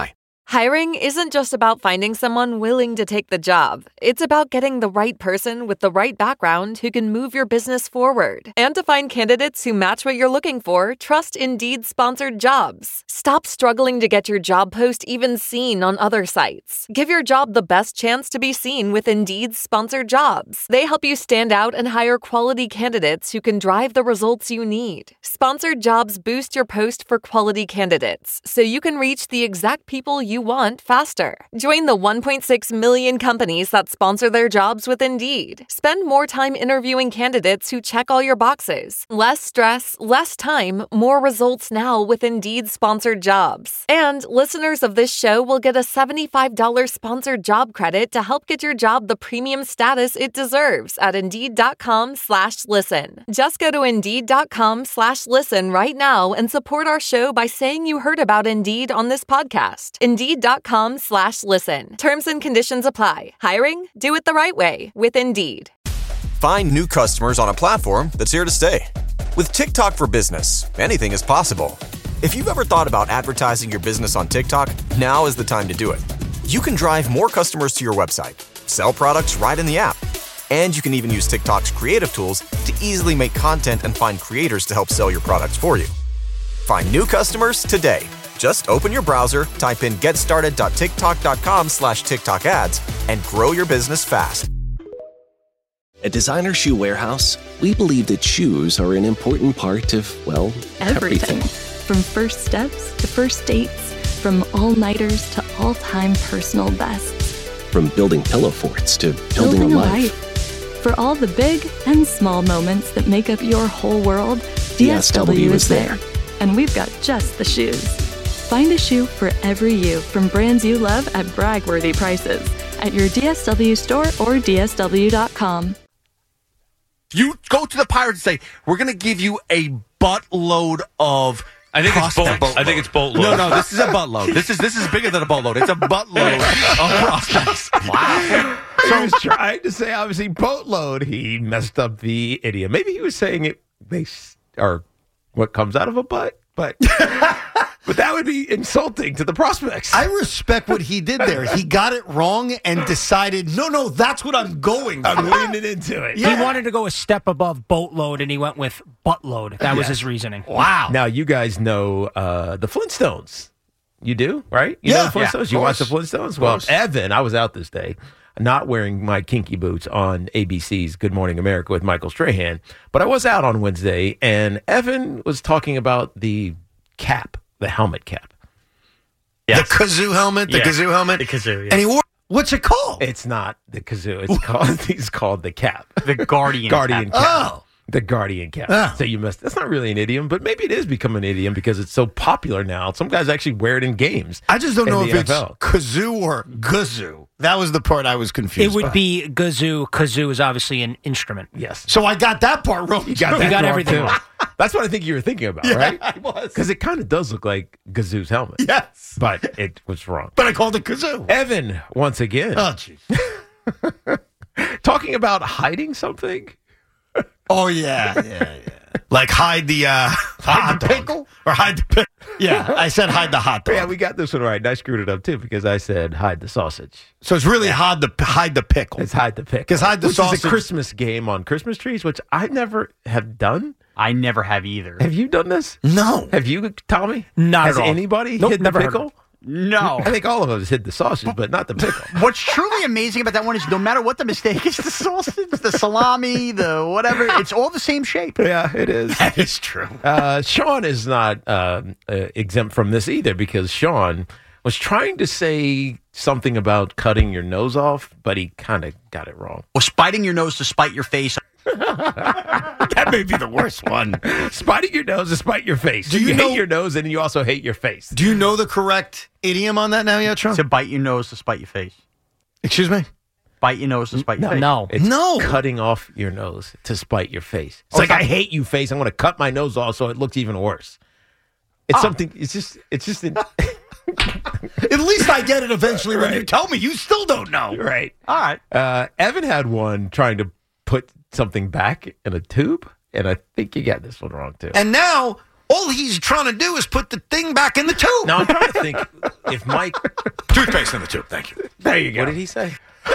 [SPEAKER 14] Hiring isn't just about finding someone willing to take the job. It's about getting the right person with the right background who can move your business forward. And to find candidates who match what you're looking for, trust Indeed-sponsored jobs. Stop struggling to get your job post even seen on other sites. Give your job the best chance to be seen with Indeed-sponsored jobs. They help you stand out and hire quality candidates who can drive the results you need. Sponsored jobs boost your post for quality candidates, so you can reach the exact people you want faster. Join the 1.6 million companies that sponsor their jobs with Indeed. Spend more time interviewing candidates who check all your boxes. Less stress, less time, more results now with Indeed-sponsored jobs. And listeners of this show will get a $75 sponsored job credit to help get your job the premium status it deserves at Indeed.com/listen. Just go to Indeed.com/listen right now and support our show by saying you heard about Indeed on this podcast. Indeed.com/listen. Terms and conditions apply. Hiring? Do it the right way with Indeed.
[SPEAKER 4] Find new customers on a platform that's here to stay. With TikTok for Business, anything is possible. If you've ever thought about advertising your business on TikTok, now is the time to do it. You can drive more customers to your website, sell products right in the app, and you can even use TikTok's creative tools to easily make content and find creators to help sell your products for you. Find new customers today. Just open your browser, type in getstarted.tiktok.com/TikTok ads, and grow your business fast.
[SPEAKER 18] At Designer Shoe Warehouse, we believe that shoes are an important part of, well, everything.
[SPEAKER 19] From first steps to first dates, from all-nighters to all-time personal bests.
[SPEAKER 18] From building pillow forts to building a life.
[SPEAKER 19] For all the big and small moments that make up your whole world, DSW is there. And we've got just the shoes. Find a shoe for every you from brands you love at brag-worthy prices at your DSW store or DSW.com.
[SPEAKER 8] You go to the Pirates and say, we're going to give you a buttload of
[SPEAKER 20] I think it's boatload.
[SPEAKER 8] No, this is a buttload. This is bigger than a boatload. It's a buttload of prospects.
[SPEAKER 11] Wow. So he was trying to say, obviously, boatload. He messed up the idiom. Maybe he was saying it or what comes out of a butt, but that would be insulting to the prospects.
[SPEAKER 8] I respect what he did there. He got it wrong and decided, no, that's what I'm going for.
[SPEAKER 11] I'm leaning into it.
[SPEAKER 20] Yeah. He wanted to go a step above boatload, and he went with buttload. That was his reasoning.
[SPEAKER 11] Wow. Now, you guys know the Flintstones. You do, right? You know the Flintstones? You watch the Flintstones? Well, Evan, I was out this day, not wearing my kinky boots on ABC's Good Morning America with Michael Strahan, but I was out on Wednesday, and Evan was talking about the cap. The helmet cap.
[SPEAKER 8] Yes. The kazoo helmet? The kazoo helmet?
[SPEAKER 20] The kazoo, yeah.
[SPEAKER 8] And he wore, what's it called?
[SPEAKER 11] It's not the kazoo. It's called the cap.
[SPEAKER 10] The Guardian
[SPEAKER 11] cap.
[SPEAKER 8] Oh.
[SPEAKER 11] The Guardian cap.
[SPEAKER 8] Oh.
[SPEAKER 11] So you must. That's not really an idiom, but maybe it is becoming an idiom because it's so popular now. Some guys actually wear it in games.
[SPEAKER 8] I just don't know if it's kazoo or gazoo. That was the part I was confused
[SPEAKER 20] It would be gazoo. Kazoo is obviously an instrument.
[SPEAKER 11] Yes.
[SPEAKER 8] So I got that part wrong.
[SPEAKER 20] You got everything wrong.
[SPEAKER 11] That's what I think you were thinking about, right?
[SPEAKER 8] I was.
[SPEAKER 11] Because it kind of does look like Gazoo's helmet.
[SPEAKER 8] Yes.
[SPEAKER 11] But it was wrong.
[SPEAKER 8] But I called it kazoo.
[SPEAKER 11] Evan, once again.
[SPEAKER 8] Oh, jeez.
[SPEAKER 11] Talking about hiding something.
[SPEAKER 8] Oh, yeah. Like hide the pickle? Or hide the pickle? Yeah, I said hide the hot dog.
[SPEAKER 11] Yeah, we got this one right. And I screwed it up, too, because I said hide the sausage.
[SPEAKER 8] So it's really hide the pickle.
[SPEAKER 11] It's hide the pickle.
[SPEAKER 8] Because hide the sausage.
[SPEAKER 11] Which is a Christmas game on Christmas trees, which I never have done.
[SPEAKER 10] I never have either.
[SPEAKER 11] Have you done this?
[SPEAKER 8] No.
[SPEAKER 11] Have you, Tommy?
[SPEAKER 20] Not
[SPEAKER 11] Has
[SPEAKER 20] at all.
[SPEAKER 11] anybody
[SPEAKER 20] Nope,
[SPEAKER 11] hid the
[SPEAKER 20] never
[SPEAKER 11] pickle?
[SPEAKER 10] No.
[SPEAKER 11] I think all of us hid the sausage, but not the pickle.
[SPEAKER 10] What's truly amazing about that one is no matter what the mistake is, the sausage, the salami, the whatever, it's all the same shape.
[SPEAKER 11] Yeah, it is.
[SPEAKER 8] That is true.
[SPEAKER 11] Sean is not exempt from this either because Sean was trying to say something about cutting your nose off, but he kind of got it wrong.
[SPEAKER 10] Or spiting your nose to spite your face.
[SPEAKER 8] That may be the worst one.
[SPEAKER 11] Spiting your nose to spite your face. Do you hate your nose and you also hate your face?
[SPEAKER 8] Do you know the correct idiom on that now yet, Sean?
[SPEAKER 10] To bite your nose to spite your face.
[SPEAKER 8] Excuse me?
[SPEAKER 10] Bite your nose to spite your face.
[SPEAKER 20] No.
[SPEAKER 11] It's cutting off your nose to spite your face. It's like, I hate you face. I'm going to cut my nose off so it looks even worse. It's something, it's just.
[SPEAKER 8] At least I get it eventually when you tell me. You still don't know.
[SPEAKER 11] Right.
[SPEAKER 10] All right.
[SPEAKER 11] Evan had one trying to put something back in a tube, and I think you got this one wrong, too.
[SPEAKER 8] And now All he's trying to do is put the thing back in the tube.
[SPEAKER 11] Now, I'm trying to think if Mike...
[SPEAKER 8] Toothpaste in the tube, thank you. There you go.
[SPEAKER 11] What did he say?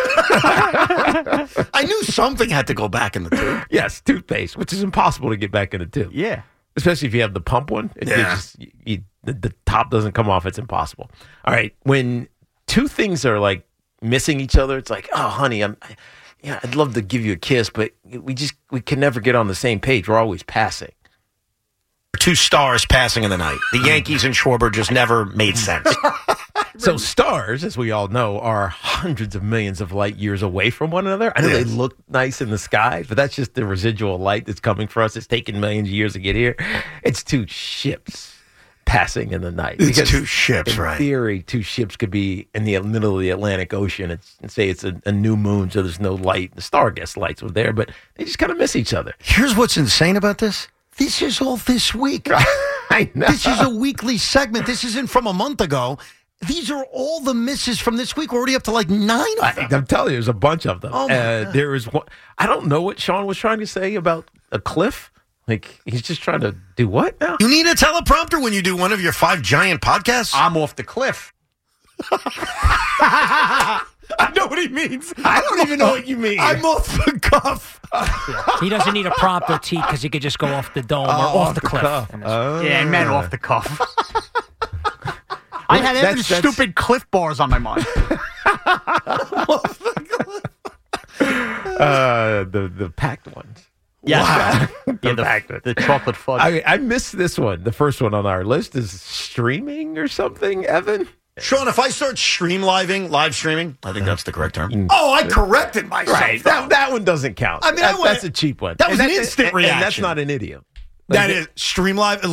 [SPEAKER 8] I knew something had to go back in the tube.
[SPEAKER 11] Yes, toothpaste, which is impossible to get back in the tube.
[SPEAKER 10] Yeah.
[SPEAKER 11] Especially if you have the pump one. The top doesn't come off. It's impossible. All right. When two things are like missing each other, it's like, oh, honey, I'd love to give you a kiss, but we can never get on the same page. We're always passing.
[SPEAKER 8] Two stars passing in the night. The Yankees and Schwarber just never made sense.
[SPEAKER 11] So stars, as we all know, are hundreds of millions of light years away from one another. I know they look nice in the sky, but that's just the residual light that's coming for us. It's taken millions of years to get here. It's two ships passing in the night.
[SPEAKER 8] It's two ships,
[SPEAKER 11] in
[SPEAKER 8] right?
[SPEAKER 11] In theory, two ships could be in the middle of the Atlantic Ocean and say it's a new moon, so there's no light. The star guess lights were there, but they just kind of miss each other.
[SPEAKER 8] Here's what's insane about this. This is all this week.
[SPEAKER 11] I know.
[SPEAKER 8] This is a weekly segment. This isn't from a month ago. These are all the misses from this week. We're already up to like 9 of them.
[SPEAKER 11] I'm telling you, there's a bunch of them.
[SPEAKER 8] Oh my God.
[SPEAKER 11] There is one. I don't know what Sean was trying to say about a cliff. Like, he's just trying to do what now?
[SPEAKER 8] You need a teleprompter when you do one of your 5 giant podcasts?
[SPEAKER 10] I'm off the cliff.
[SPEAKER 8] I know what he means.
[SPEAKER 11] I don't even know what you mean.
[SPEAKER 8] I'm off the cuff.
[SPEAKER 20] He doesn't need a prompter, T, because he could just go off the dome or off the cliff.
[SPEAKER 10] Yeah, I meant off the cuff. I had every stupid cliff bars on my mind.
[SPEAKER 11] The packed ones.
[SPEAKER 10] Yes.
[SPEAKER 11] Wow.
[SPEAKER 10] The chocolate fudge.
[SPEAKER 11] I missed this one. The first one on our list is streaming or something, Evan.
[SPEAKER 8] Sean, if I start live streaming, I think that's the correct term. Oh, I corrected myself.
[SPEAKER 11] Right. That one doesn't count.
[SPEAKER 8] I mean,
[SPEAKER 11] that's a cheap one.
[SPEAKER 8] That was an instant reaction.
[SPEAKER 11] And that's not an idiom.
[SPEAKER 8] That is stream live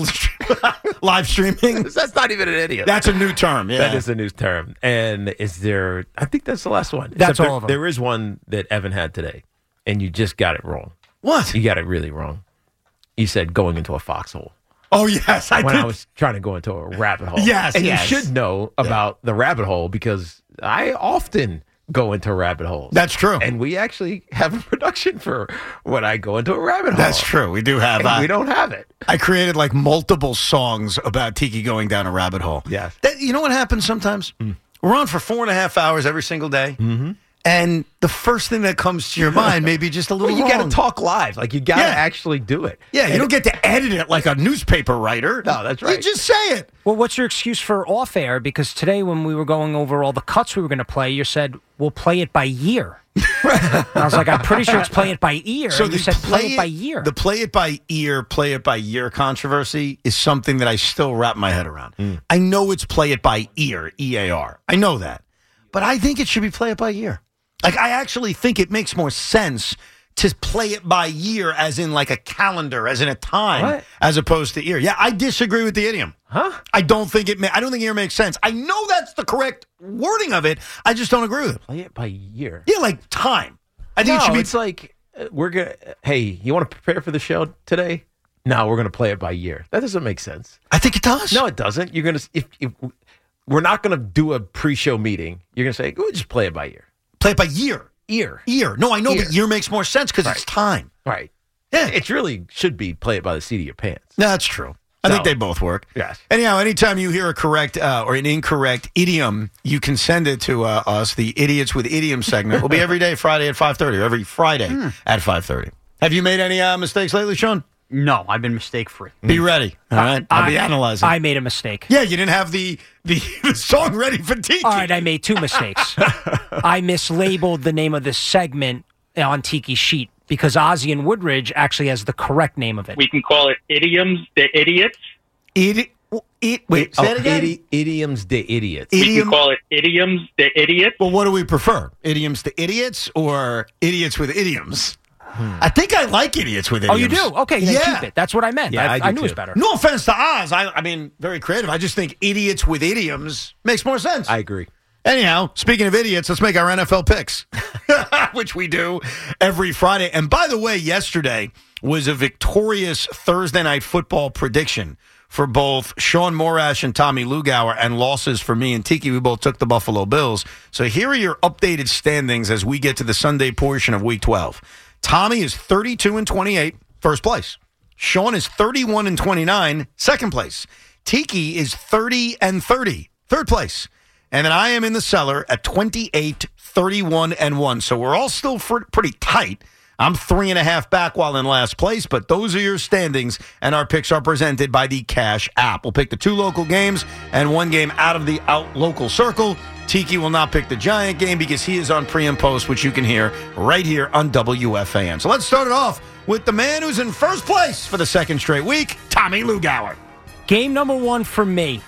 [SPEAKER 8] streaming.
[SPEAKER 11] That's not even an idiom.
[SPEAKER 8] That's a new term. Yeah.
[SPEAKER 11] That is a new term. And is there? I think that's the last one.
[SPEAKER 20] That's all of them.
[SPEAKER 11] There is one that Evan had today, and you just got it wrong.
[SPEAKER 8] What?
[SPEAKER 11] You got it really wrong. You said going into a foxhole.
[SPEAKER 8] Oh, yes, I did.
[SPEAKER 11] I was trying to go into a rabbit hole.
[SPEAKER 8] Yes,
[SPEAKER 11] and
[SPEAKER 8] yes.
[SPEAKER 11] you should know about the rabbit hole because I often go into rabbit holes.
[SPEAKER 8] That's true.
[SPEAKER 11] And we actually have a production for when I go into a rabbit hole.
[SPEAKER 8] That's true. We do have
[SPEAKER 11] we don't have it.
[SPEAKER 8] I created like multiple songs about Tiki going down a rabbit hole.
[SPEAKER 11] Yes.
[SPEAKER 8] You know what happens sometimes? We're on for 4.5 hours every single day.
[SPEAKER 11] Mm-hmm.
[SPEAKER 8] And the first thing that comes to your mind may be just a little
[SPEAKER 11] you
[SPEAKER 8] wrong.
[SPEAKER 11] got to talk live. Like, you got to actually do it.
[SPEAKER 8] Yeah, you don't get to edit it like a newspaper writer.
[SPEAKER 11] No, that's right.
[SPEAKER 8] You just say it.
[SPEAKER 20] Well, what's your excuse for off air? Because today when we were going over all the cuts we were going to play, you said, we'll play it by year. I was like, I'm pretty sure it's play it by ear.
[SPEAKER 8] So
[SPEAKER 20] you said play it by year.
[SPEAKER 8] The play it by year controversy is something that I still wrap my head around. I know it's play it by ear, EAR. I know that. But I think it should be play it by year. Like, I actually think it makes more sense to play it by year as in like a calendar, as in a time, as opposed to ear. Yeah, I disagree with the idiom.
[SPEAKER 11] Huh?
[SPEAKER 8] I don't think ear makes sense. I know that's the correct wording of it. I just don't agree with it.
[SPEAKER 11] Play it by year.
[SPEAKER 8] Yeah, like time. I think it should be.
[SPEAKER 11] It's like, we're going to, hey, you want to prepare for the show today? No, we're going to play it by year. That doesn't make sense.
[SPEAKER 8] I think it does.
[SPEAKER 11] No, it doesn't. You're going to, if we're not going to do a pre-show meeting, you're going to say, we'll just play it by year.
[SPEAKER 8] Play it by year.
[SPEAKER 11] Ear.
[SPEAKER 8] No, I know, but year makes more sense because it's time.
[SPEAKER 11] Right.
[SPEAKER 8] Yeah.
[SPEAKER 11] It really should be play it by the seat of your pants.
[SPEAKER 8] That's true. I think they both work.
[SPEAKER 11] Yes.
[SPEAKER 8] Anyhow, anytime you hear a correct or an incorrect idiom, you can send it to us. The Idiots with Idiom segment will be every day, Friday at 5:30, or every Friday at 5:30. Have you made any mistakes lately, Sean?
[SPEAKER 10] No, I've been mistake-free.
[SPEAKER 8] Be ready. All right? I'll be analyzing.
[SPEAKER 20] I made a mistake.
[SPEAKER 8] Yeah, you didn't have the song ready for Tiki.
[SPEAKER 20] All right, I made 2 mistakes. I mislabeled the name of this segment on Tiki's sheet because Ozzy and Woodridge actually has the correct name of it.
[SPEAKER 16] We can call it Idioms the Idiots.
[SPEAKER 8] Wait, say it again?
[SPEAKER 11] Idioms the Idiots.
[SPEAKER 16] We can call it Idioms the Idiots.
[SPEAKER 8] Well, what do we prefer? Idioms to idiots or idiots with idioms? I think I like idiots with idioms.
[SPEAKER 20] Oh, you do? Okay, then keep it. That's what I meant.
[SPEAKER 11] Yeah,
[SPEAKER 20] I knew it was better.
[SPEAKER 8] No offense to Oz. I mean, very creative. I just think idiots with idioms makes more sense.
[SPEAKER 11] I agree.
[SPEAKER 8] Anyhow, speaking of idiots, let's make our NFL picks, which we do every Friday. And by the way, yesterday was a victorious Thursday Night Football prediction for both Sean Morash and Tommy Lugauer, and losses for me and Tiki. We both took the Buffalo Bills. So here are your updated standings as we get to the Sunday portion of Week 12. Tommy is 32-28, first place. Sean is 31-29, second place. Tiki is 30-30, third place. And then I am in the cellar at 28-31-1. So we're all still pretty tight. I'm 3.5 back while in last place, but those are your standings, and our picks are presented by the Cash app. We'll pick the 2 local games and 1 game out of the local circle. Tiki will not pick the Giant game because he is on pre and post, which you can hear right here on WFAN. So let's start it off with the man who's in first place for the second straight week, Tommy Lugauer.
[SPEAKER 20] Game number 1 for me.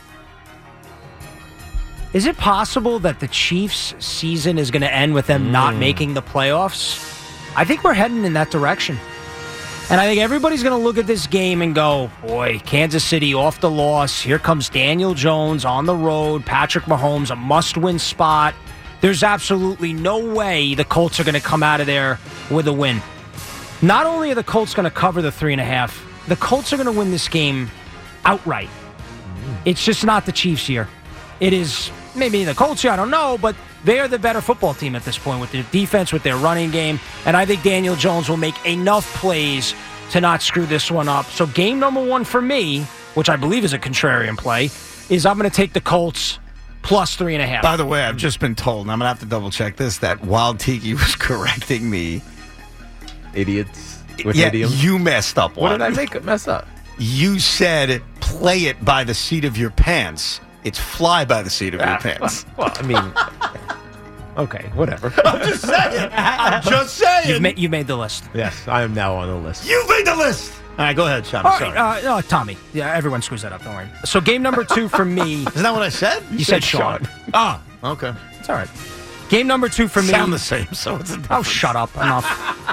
[SPEAKER 20] Is it possible that the Chiefs' season is going to end with them not making the playoffs? I think we're heading in that direction. And I think everybody's going to look at this game and go, boy, Kansas City off the loss. Here comes Daniel Jones on the road. Patrick Mahomes, a must-win spot. There's absolutely no way the Colts are going to come out of there with a win. Not only are the Colts going to cover the 3.5, the Colts are going to win this game outright. It's just not the Chiefs here. It is maybe the Colts here, I don't know, but they are the better football team at this point with their defense, with their running game, and I think Daniel Jones will make enough plays to not screw this one up. So game number 1 for me, which I believe is a contrarian play, is I'm going to take the Colts plus 3.5.
[SPEAKER 8] By the way, I've just been told, and I'm going to have to double-check this, that while Tiki was correcting me,
[SPEAKER 11] idiots with idioms.
[SPEAKER 8] You messed up one.
[SPEAKER 11] What did I mess up?
[SPEAKER 8] You said play it by the seat of your pants. It's fly by the seat of your pants.
[SPEAKER 11] Well, I mean, okay, whatever.
[SPEAKER 8] I'm just saying. I'm just saying.
[SPEAKER 20] You made the list.
[SPEAKER 11] Yes, I am now on the list.
[SPEAKER 8] You made the list. All right, go ahead, Sean.
[SPEAKER 20] All right, Tommy. Yeah, everyone screws that up. Don't worry. So game number 2 for me.
[SPEAKER 8] Isn't that what I said?
[SPEAKER 20] You said Sean.
[SPEAKER 8] Oh, okay.
[SPEAKER 20] It's all right. Game number 2 for me.
[SPEAKER 8] Sound the same, so it's a difference.
[SPEAKER 20] Oh, shut up. Enough.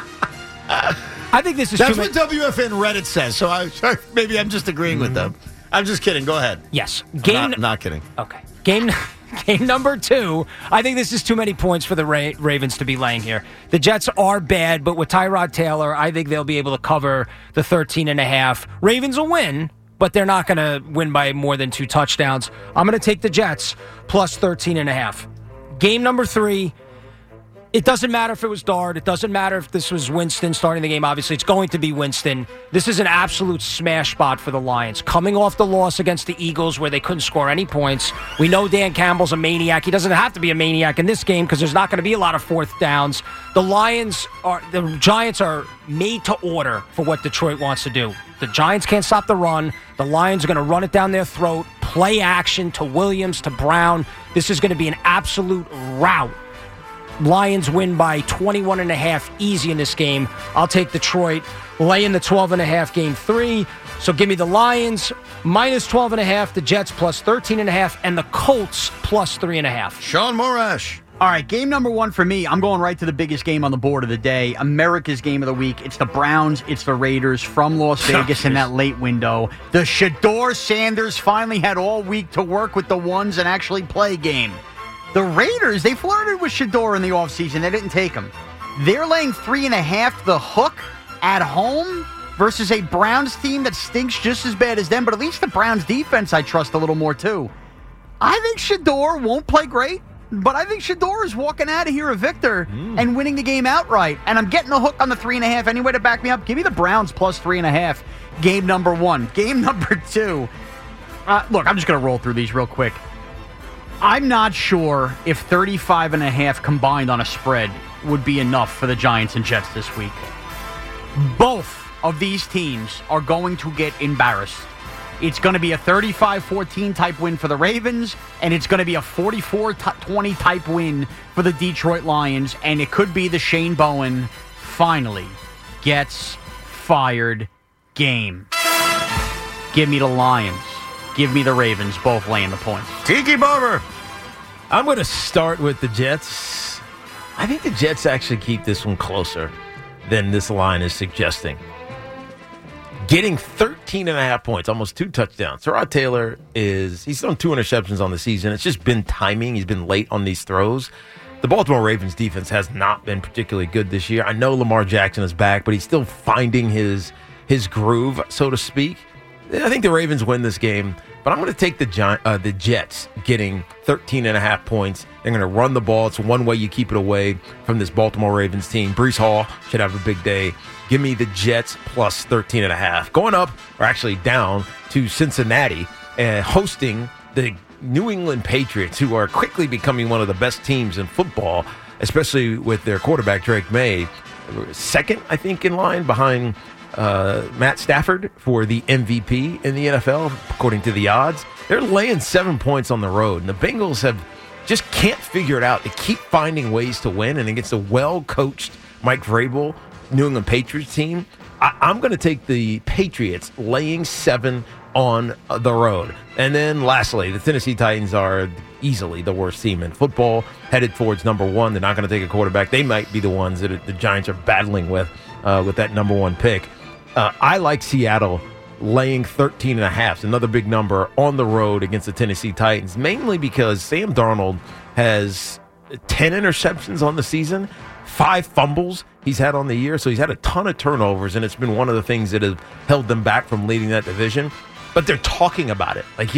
[SPEAKER 20] I think this is
[SPEAKER 8] That's what WFN Reddit says, so maybe I'm just agreeing with them. I'm just kidding. Go ahead.
[SPEAKER 20] Yes.
[SPEAKER 8] Not kidding.
[SPEAKER 20] Okay. Game number 2. I think this is too many points for the Ravens to be laying here. The Jets are bad, but with Tyrod Taylor, I think they'll be able to cover the 13.5. Ravens will win, but they're not going to win by more than 2 touchdowns. I'm going to take the Jets plus 13.5. Game number 3. It doesn't matter if it was Dart. It doesn't matter if this was Winston starting the game. Obviously, it's going to be Winston. This is an absolute smash spot for the Lions. Coming off the loss against the Eagles where they couldn't score any points. We know Dan Campbell's a maniac. He doesn't have to be a maniac in this game because there's not going to be a lot of 4th downs. The Giants are made to order for what Detroit wants to do. The Giants can't stop the run. The Lions are going to run it down their throat. Play action to Williams, to Brown. This is going to be an absolute rout. Lions win by 21.5 easy in this game. I'll take Detroit, laying the 12.5 game 3. So give me the Lions minus 12.5, the Jets plus 13.5, and the Colts plus 3.5.
[SPEAKER 8] Sean Morash.
[SPEAKER 10] All right, game number 1 for me. I'm going right to the biggest game on the board of the day, America's game of the week. It's the Browns, it's the Raiders from Las Vegas in that late window. The Shedeur Sanders finally had all week to work with the ones and actually play game. The Raiders, they flirted with Shedeur in the offseason. They didn't take him. They're laying 3.5 the hook at home versus a Browns team that stinks just as bad as them, but at least the Browns defense I trust a little more too. I think Shedeur won't play great, but I think Shedeur is walking out of here a victor and winning the game outright. And I'm getting the hook on the 3.5. Any way to back me up? Give me the Browns plus 3.5. Game number 1. Game number 2. Look, I'm just going to roll through these real quick. I'm not sure if 35.5 combined on a spread would be enough for the Giants and Jets this week. Both of these teams are going to get embarrassed. It's going to be a 35-14 type win for the Ravens, and it's going to be a 44-20 type win for the Detroit Lions, and it could be the Shane Bowen finally gets fired game. Give me the Lions. Give me the Ravens, both laying the points.
[SPEAKER 8] Tiki Barber.
[SPEAKER 11] I'm going to start with the Jets. I think the Jets actually keep this one closer than this line is suggesting. Getting 13.5 points, almost 2 touchdowns. Tyrod Taylor he's thrown 2 interceptions on the season. It's just been timing. He's been late on these throws. The Baltimore Ravens defense has not been particularly good this year. I know Lamar Jackson is back, but he's still finding his groove, so to speak. I think the Ravens win this game, but I'm going to take the Jets getting 13.5 points. They're going to run the ball. It's one way you keep it away from this Baltimore Ravens team. Breece Hall should have a big day. Give me the Jets plus 13.5. Going up, or actually down, to Cincinnati and hosting the New England Patriots, who are quickly becoming one of the best teams in football, especially with their quarterback, Drake May. Second, I think, in line behind Matt Stafford for the MVP in the NFL, according to the odds. They're laying 7 points on the road, and the Bengals just can't figure it out. They keep finding ways to win, and against a well-coached Mike Vrabel New England Patriots team, I'm going to take the Patriots laying 7 on the road. And then lastly, the Tennessee Titans are easily the worst team in football, headed towards number 1. They're not going to take a quarterback. They might be the ones that the Giants are battling with that number 1 pick. I like Seattle laying 13.5. It's another big number on the road against the Tennessee Titans, mainly because Sam Darnold has 10 interceptions on the season, 5 fumbles he's had on the year, so he's had a ton of turnovers, and it's been one of the things that have held them back from leading that division. But they're talking about it. Like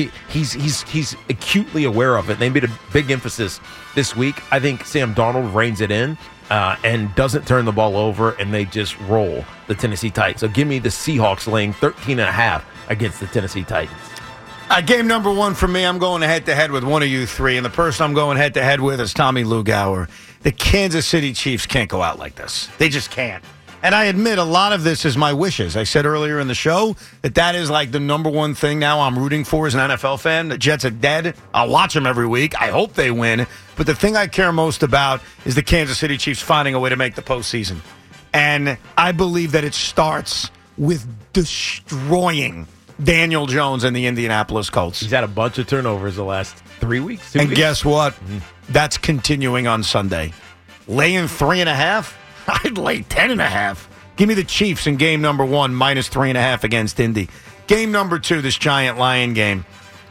[SPEAKER 11] he's acutely aware of it. They made a big emphasis this week. I think Sam Darnold reins it in and doesn't turn the ball over, and they just roll the Tennessee Titans. So give me the Seahawks laying 13.5 against the Tennessee Titans.
[SPEAKER 8] Game number 1 for me, I'm going head-to-head with one of you three, and the person I'm going head-to-head with is Tommy Lugauer. The Kansas City Chiefs can't go out like this. They just can't. And I admit a lot of this is my wishes. I said earlier in the show that is like the number 1 thing now I'm rooting for as an NFL fan. The Jets are dead. I'll watch them every week. I hope they win. But the thing I care most about is the Kansas City Chiefs finding a way to make the postseason. And I believe that it starts with destroying Daniel Jones and the Indianapolis Colts.
[SPEAKER 11] He's had a bunch of turnovers the last 3 weeks.
[SPEAKER 8] And guess what? That's continuing on Sunday. Laying 3.5? I'd lay 10.5. Give me the Chiefs in game number 1, minus 3.5 against Indy. Game number 2, this Giant Lion game.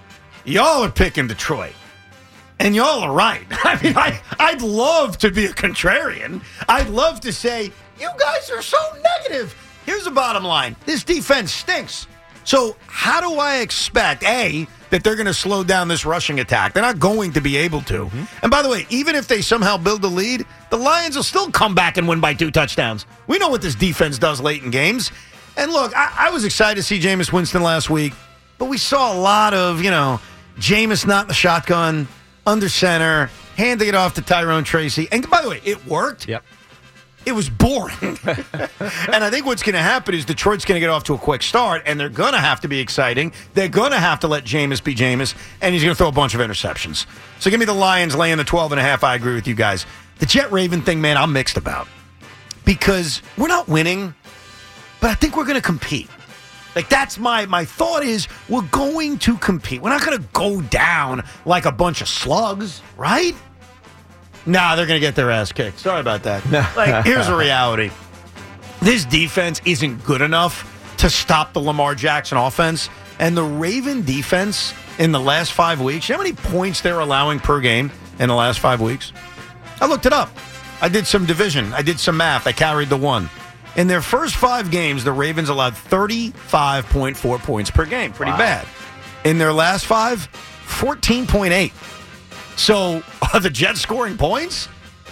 [SPEAKER 8] Y'all are picking Detroit. And y'all are right. I mean, I'd love to be a contrarian. I'd love to say, you guys are so negative. Here's the bottom line. This defense stinks. So how do I expect, A, that they're going to slow down this rushing attack? They're not going to be able to. Mm-hmm. And by the way, even if they somehow build a lead, the Lions will still come back and win by 2 touchdowns. We know what this defense does late in games. And look, I was excited to see Jameis Winston last week, but we saw a lot of, Jameis not in the shotgun, under center, handing it off to Tyrone Tracy. And by the way, it worked.
[SPEAKER 11] Yep.
[SPEAKER 8] It was boring. And I think what's going to happen is Detroit's going to get off to a quick start, and they're going to have to be exciting. They're going to have to let Jameis be Jameis, and he's going to throw a bunch of interceptions. So give me the Lions laying the 12.5. I agree with you guys. The Jet-Raven thing, man, I'm mixed about. Because we're not winning, but I think we're going to compete. Like, that's my thought is we're going to compete. We're not going to go down like a bunch of slugs, right? Nah, they're going to get their ass kicked. Sorry about that. Like, here's the reality. This defense isn't good enough to stop the Lamar Jackson offense. And the Raven defense in the last 5 weeks, you know how many points they're allowing per game in the last 5 weeks? I looked it up. I did some division. I did some math. I carried the 1. In their first 5 games, the Ravens allowed 35.4 points per game. Pretty bad. In their last 5, 14.8. So, are the Jets scoring points?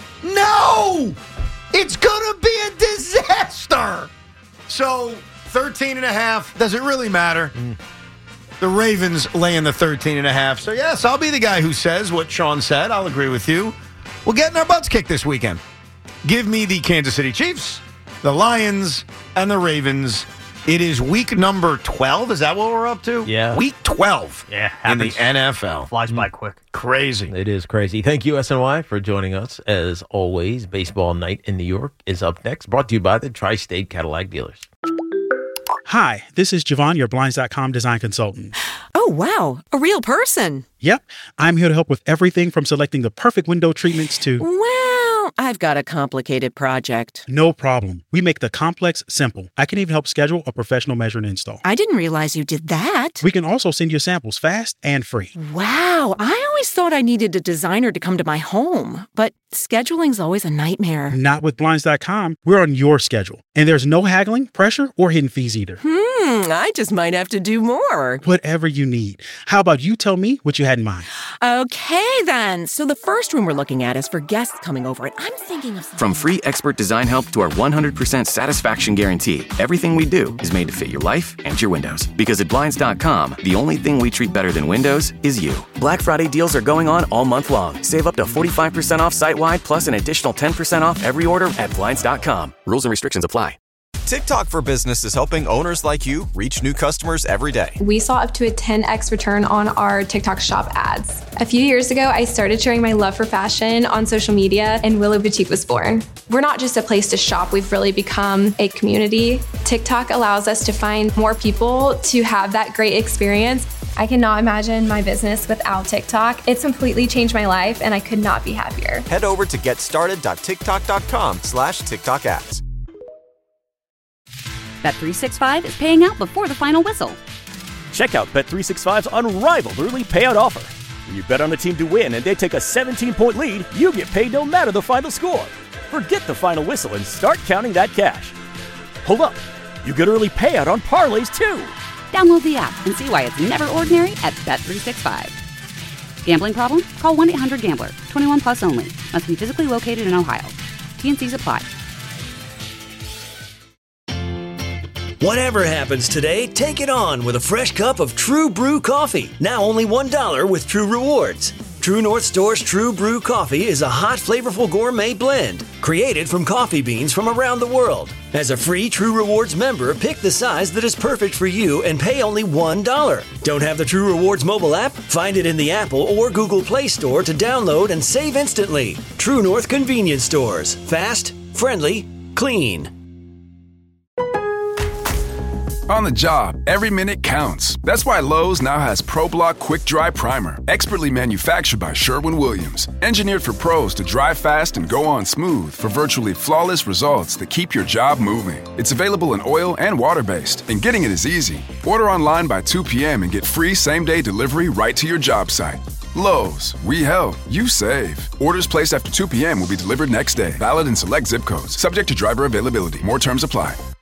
[SPEAKER 8] No! It's going to be a disaster! So, 13.5, does it really matter? The Ravens laying the 13.5. So, yes, I'll be the guy who says what Sean said. I'll agree with you. We're getting our butts kicked this weekend. Give me the Kansas City Chiefs, the Lions, and the Ravens. It is week number 12. Is that what we're up to?
[SPEAKER 11] Yeah.
[SPEAKER 8] Week 12
[SPEAKER 20] in
[SPEAKER 8] the NFL.
[SPEAKER 20] Flies by quick.
[SPEAKER 8] Crazy.
[SPEAKER 11] It is crazy. Thank you, SNY, for joining us. As always, Baseball Night in New York is up next, brought to you by the Tri-State Cadillac dealers.
[SPEAKER 21] Hi, this is Javon, your Blinds.com design consultant.
[SPEAKER 13] Oh, wow. A real person.
[SPEAKER 21] Yep. I'm here to help with everything from selecting the perfect window treatments to...
[SPEAKER 13] Well, I've got a complicated project.
[SPEAKER 21] No problem. We make the complex simple. I can even help schedule a professional measure and install.
[SPEAKER 13] I didn't realize you did that.
[SPEAKER 21] We can also send you samples fast and free.
[SPEAKER 13] Wow. I always thought I needed a designer to come to my home, but scheduling's always a nightmare.
[SPEAKER 21] Not with Blinds.com. We're on your schedule. And there's no haggling, pressure, or hidden fees either.
[SPEAKER 1] I just might have to do more.
[SPEAKER 21] Whatever you need. How about you tell me what you had in mind?
[SPEAKER 1] Okay, then. So the first room we're looking at is for guests coming over, and I'm thinking of
[SPEAKER 3] From free expert design help to our 100% satisfaction guarantee, everything we do is made to fit your life and your windows. Because at Blinds.com, the only thing we treat better than windows is you. Black Friday deals are going on all month long. Save up to 45% off site-wide, plus an additional 10% off every order at Blinds.com. Rules and restrictions apply.
[SPEAKER 4] TikTok for Business is helping owners like you reach new customers every day.
[SPEAKER 22] We saw up to a 10x return on our TikTok shop ads. A few years ago, I started sharing my love for fashion on social media, and Willow Boutique was born. We're not just a place to shop, we've really become a community. TikTok allows us to find more people to have that great experience.
[SPEAKER 23] I cannot imagine my business without TikTok. It's completely changed my life, and I could not be happier.
[SPEAKER 4] Head over to getstarted.tiktok.com/TikTok ads.
[SPEAKER 6] Bet365 is paying out before the final whistle.
[SPEAKER 7] Check out Bet365's unrivaled early payout offer. When you bet on a team to win and they take a 17-point lead, you get paid no matter the final score. Forget the final whistle and start counting that cash. Hold up. You get early payout on parlays, too.
[SPEAKER 6] Download the app and see why it's never ordinary at Bet365. Gambling problem? Call 1-800-GAMBLER. 21 plus only. Must be physically located in Ohio. T&Cs apply.
[SPEAKER 24] Whatever happens today, take it on with a fresh cup of True Brew coffee. Now only $1 with True Rewards. True North Store's True Brew coffee is a hot, flavorful gourmet blend created from coffee beans from around the world. As a free True Rewards member, pick the size that is perfect for you and pay only $1. Don't have the True Rewards mobile app? Find it in the Apple or Google Play Store to download and save instantly. True North Convenience Stores. Fast, friendly, clean.
[SPEAKER 25] On the job, every minute counts. That's why Lowe's now has ProBlock Quick Dry Primer, expertly manufactured by Sherwin-Williams. Engineered for pros to dry fast and go on smooth for virtually flawless results that keep your job moving. It's available in oil and water-based, and getting it is easy. Order online by 2 p.m. and get free same-day delivery right to your job site. Lowe's, we help, you save. Orders placed after 2 p.m. will be delivered next day. Valid in select zip codes. Subject to driver availability. More terms apply.